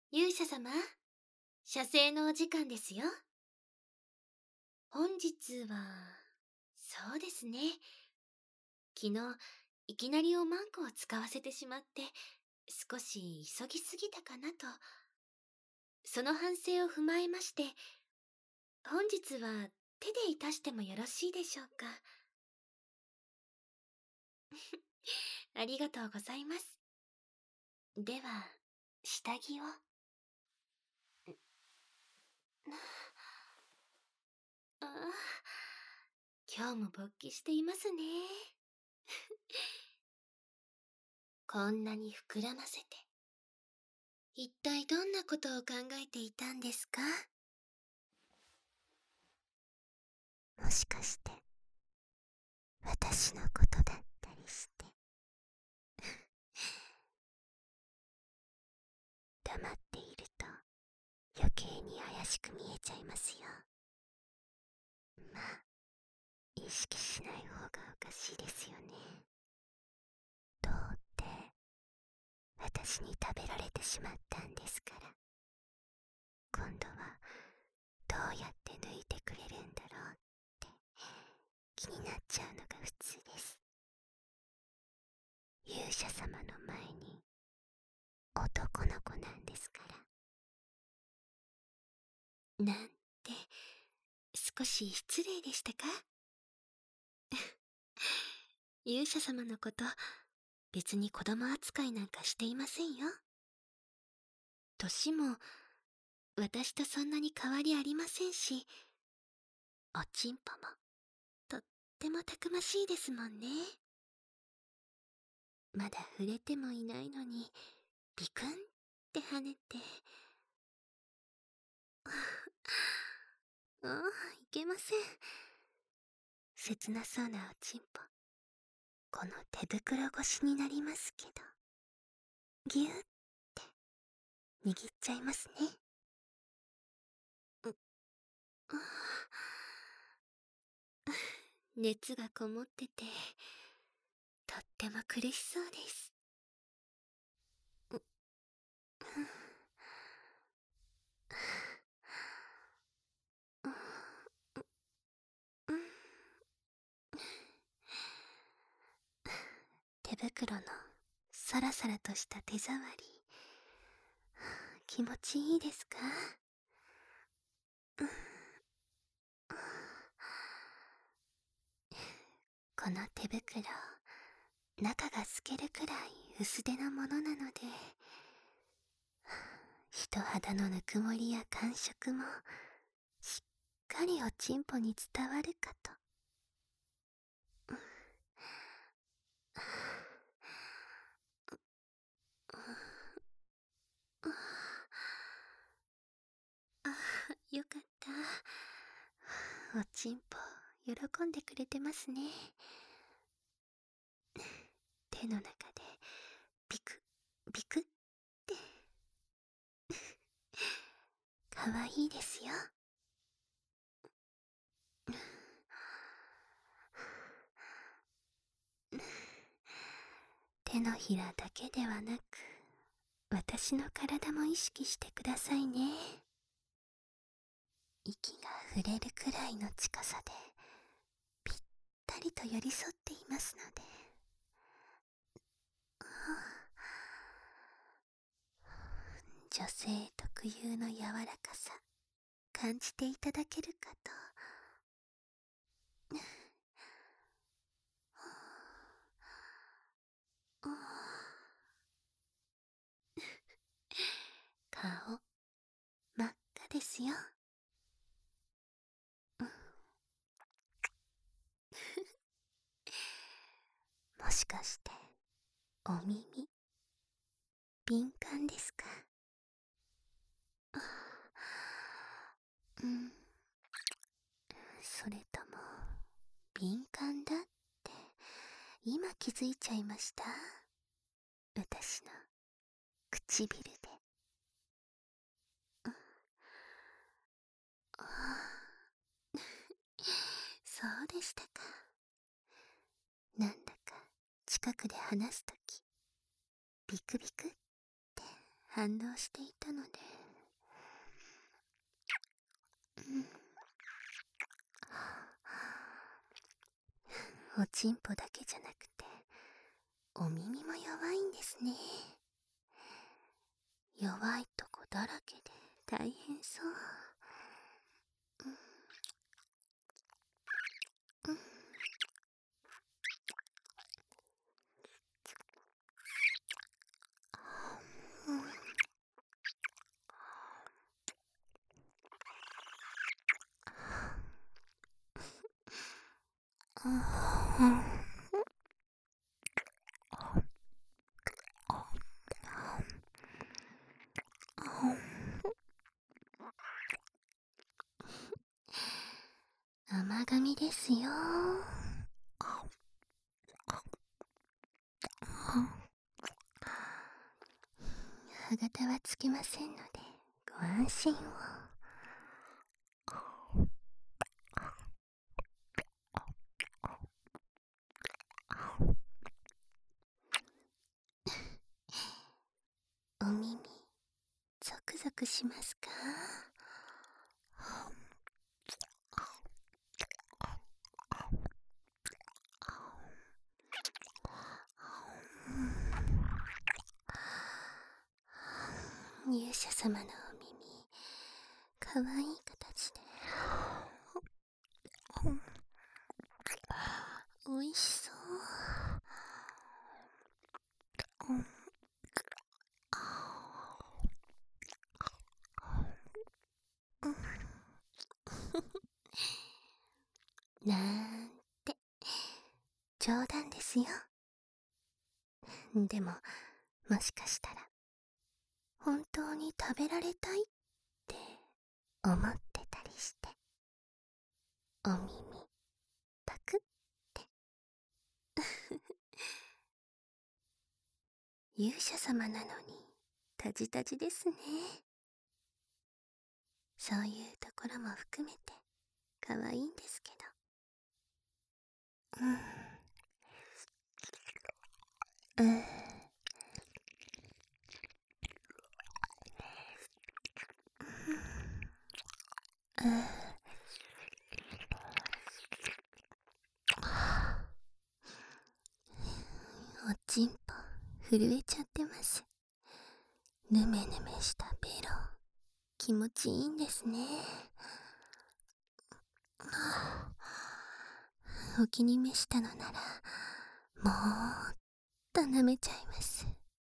勇者様、写生のお時間ですよ。本日は、そうですね。昨日、いきなりおまんこを使わせてしまって、少し急ぎすぎたかなと。その反省を踏まえまして、本日は手でいたしてもよろしいでしょうか。ありがとうございます。では、下着を。ああ、今日も勃起していますね。こんなに膨らませて、一体どんなことを考えていたんですか？ もしかして私のことだったりして。黙っていると余計に怪しく見えちゃいますよ。まあ意識しない方がおかしいですよね。どうって私に食べられてしまったんですから、今度はどうやって抜いてくれるんだろうって気になっちゃうのが普通です。勇者様の前に男の子なんですから。 なんて、少し失礼でしたか？勇者様のこと、別に子供扱いなんかしていませんよ。年も、私とそんなに変わりありませんし、おちんぽも、とってもたくましいですもんね。まだ触れてもいないのに、ビクンって跳ねて。ああ、いけません。切なそうなおちんぽ。この手袋越しになりますけど、ぎゅーって握っちゃいますね。熱がこもってて、とっても苦しそうです。手袋のサラサラとした手触り、気持ちいいですか？この手袋、中が透けるくらい薄手のものなので、人肌のぬくもりや感触もしっかりおちんぽに伝わるかと。よかった。おちんぽ喜んでくれてますね。手の中でビクビクってかわいいですよ。手のひらだけではなく、私の体も意識してくださいね。息が触れるくらいの近さでぴったりと寄り添っていますので、女性特有の柔らかさ感じていただけるかと。顔真っ赤ですよ。もしかしてお耳敏感ですか？それとも敏感だって今気づいちゃいました？私の唇で。そうでしたか。なんだか近くで話すときビクビクって反応していたので、おちんぽだけじゃなくてお耳も弱いんですね。弱いとこだらけで大変そう。甘噛みですよ。歯型はつきませんのでご安心を。お耳ゾクゾクしますか？勇者様のお耳、かわいい形でおいしそう。なんて冗談ですよ。でももしかしたら本当に食べられたいって思ってたりして、お耳パクって勇者様なのにタジタジですね。そういうところも含めて可愛いんですけど。おちんぽ震えちゃってます。ぬめぬめしたベロ気持ちいいんですね。お気に召したのならもっと舐めちゃいます。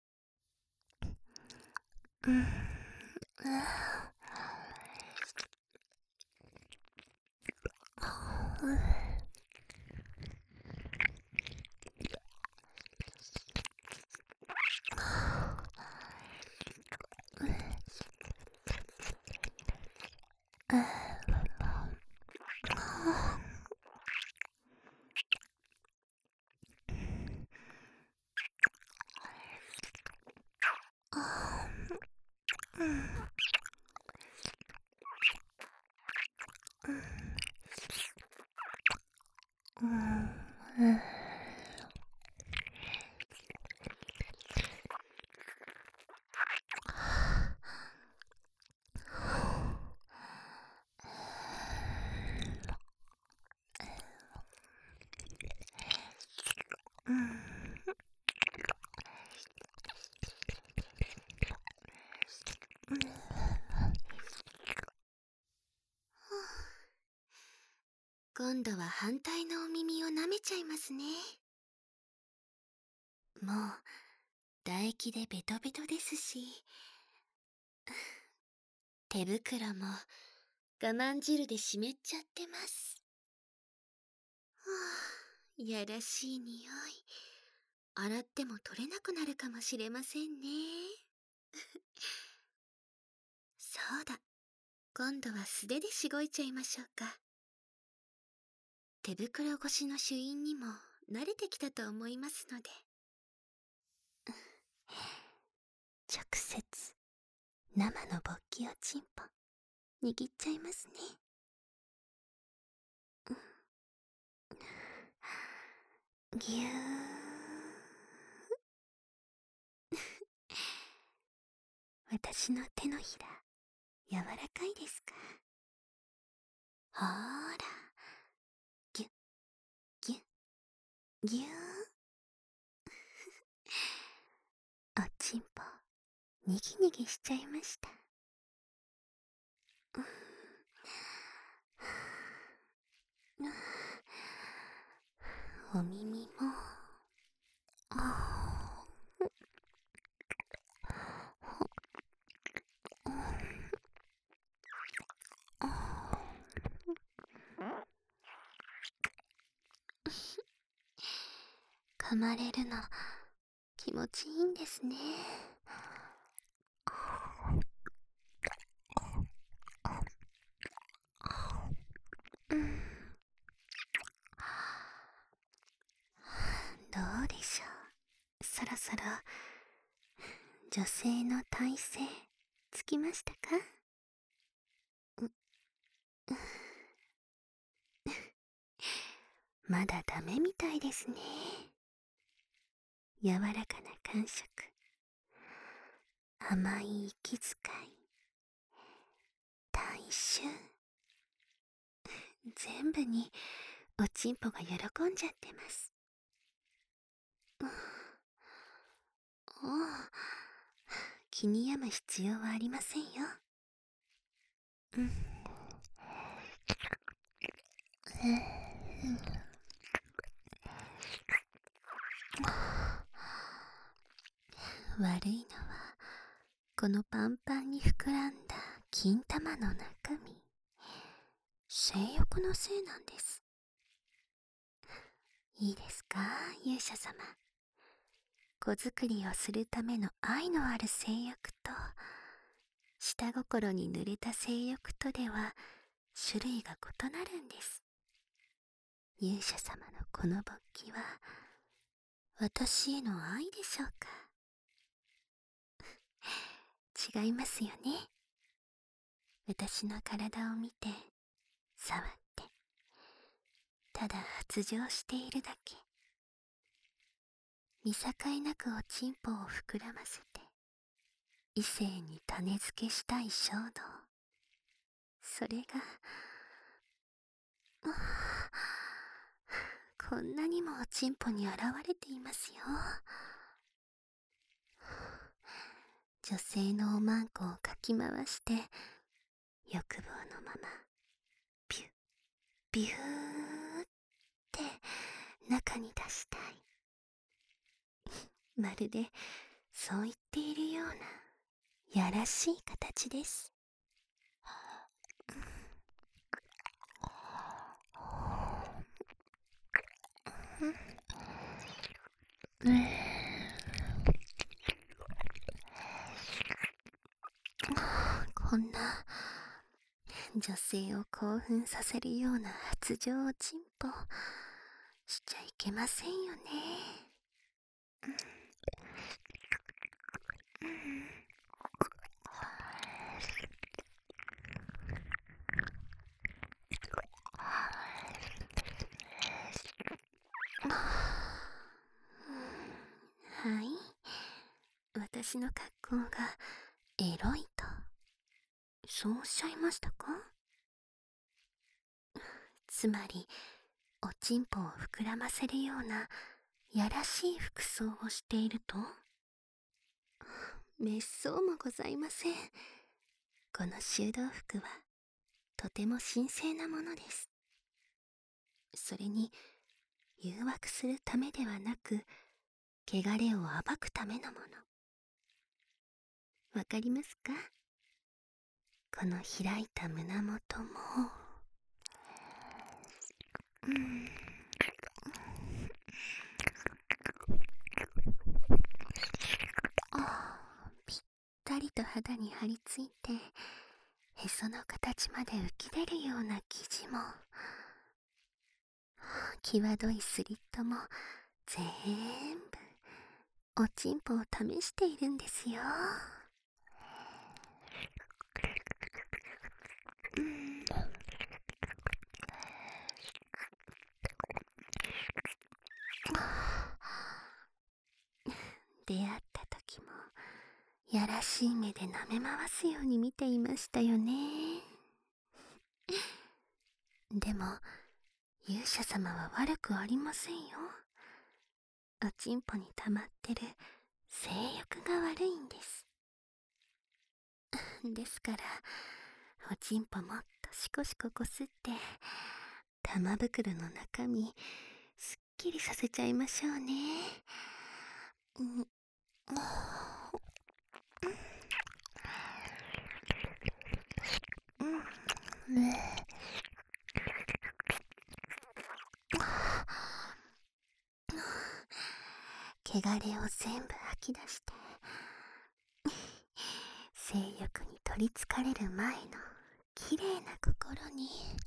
今度は反対のお耳を舐めちゃいますね。もう唾液でベトベトですし、手袋も我慢汁で湿っちゃってます。やらしい匂い。洗っても取れなくなるかもしれませんね。そうだ、今度は素手でしごいちゃいましょうか。手袋越しの朱印にも慣れてきたと思いますので。直接生の勃起をチンポ握っちゃいますね。ぎゅー私の手のひら、柔らかいですか？ほーら、ぎゅ、ぎゅ、ぎゅー。おちんぽ、にぎにぎしちゃいました。お耳も、噛まれるの気持ちいいんですね。どうでしょう。そろそろ女性の体勢つきましたか？まだダメみたいですね。柔らかな感触、甘い息遣い、体臭、全部におちんぽが喜んじゃってます。おう、気に病む必要はありませんよ。悪いのはこのパンパンに膨らんだ金玉の中身、性欲のせいなんです。いいですか、勇者様。子作りをするための愛のある性欲と、下心に濡れた性欲とでは種類が異なるんです。勇者様のこの勃起は私への愛でしょうか？違いますよね。私の体を見て、触って、ただ発情しているだけ。見境なくおちんぽを膨らませて、異性に種付けしたい衝動。それが、こんなにもおちんぽに現れていますよ。女性のおまんこをかき回して、欲望のまま、ビュッ、ビューって中に出したい。まるで、そう言っているような、やらしい形です。こんな女性を興奮させるような発情おちんぽしちゃいけませんよね。はい、私の格好がエロいと、そうおっしゃいましたか？つまり、おちんぽを膨らませるようなやらしい服装をしていると？めっそうもございません。この修道服はとても神聖なものです。それに誘惑するためではなく、汚れを暴くためのもの。わかりますか？この開いた胸元も、ぴったりと肌に張り付いて、へその形まで浮き出るような生地も、際どいスリットも全部おちんぽを試しているんですよ。出会った時もやらしい目で舐め回すように見ていましたよね。でも勇者様は悪くありませんよ。おちんぽに溜まってる性欲が悪いんです。ですからおちんぽもっとシコシコこすって玉袋の中身すっきりさせちゃいましょうね。汚れを全部吐き出して性欲に取りつかれる前のきれいな心に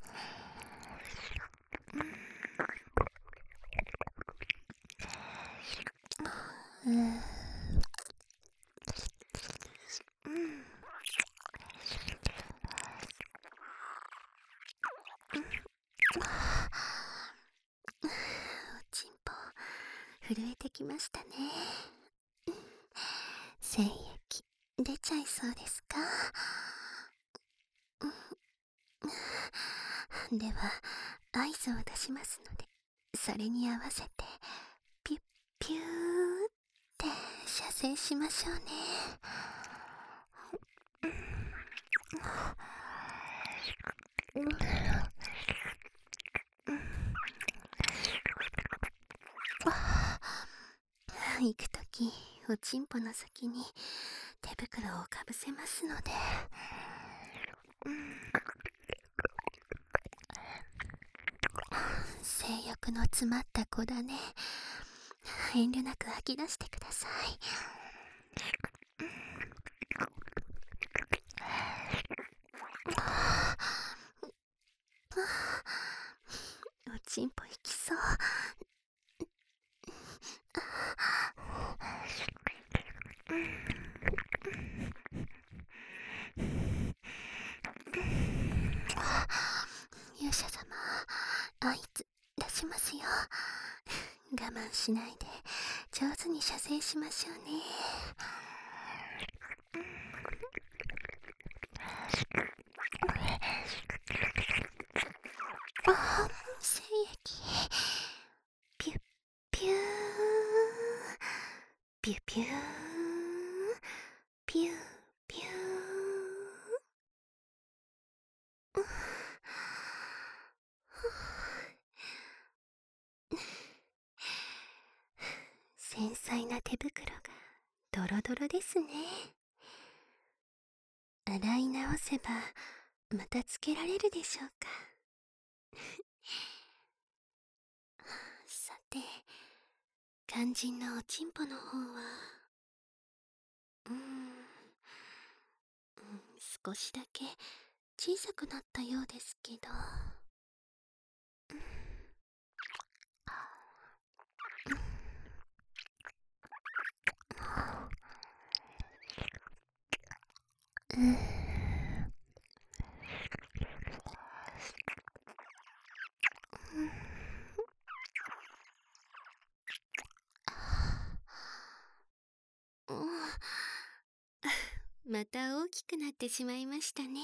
おちんぽ震えてきましたね。精液出ちゃいそうですか？では合図を出しますので、それに合わせてピュッピューって射精しましょうね。行くときおちんぽの先に手袋をかぶせますので、性欲の詰まった子だね、遠慮なく吐き出してください。おちんぽ行きそう。勇者様、合図出しますよ。我慢しないで上手に射精しましょうね。精液ピュッピューピュピューピューピュー。繊細な手袋がドロドロですね。洗い直せばまたつけられるでしょうか。さて、肝心のおちんぽの方は少しだけ小さくなったようですけど、また大きくなってしまいましたね。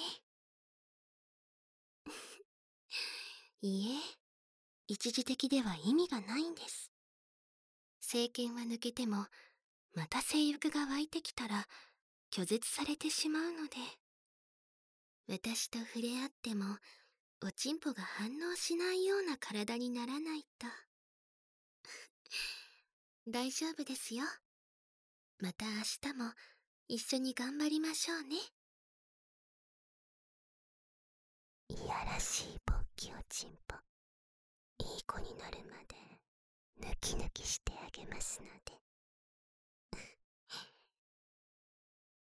いいえ、一時的では意味がないんです。聖剣は抜けてもまた性欲が湧いてきたら拒絶されてしまうので、私と触れ合ってもおちんぽが反応しないような体にならないと。大丈夫ですよ。また明日も一緒に頑張りましょうね。いやらしい勃起おちんぽ、いい子になるまでヌキヌキしてあげますので。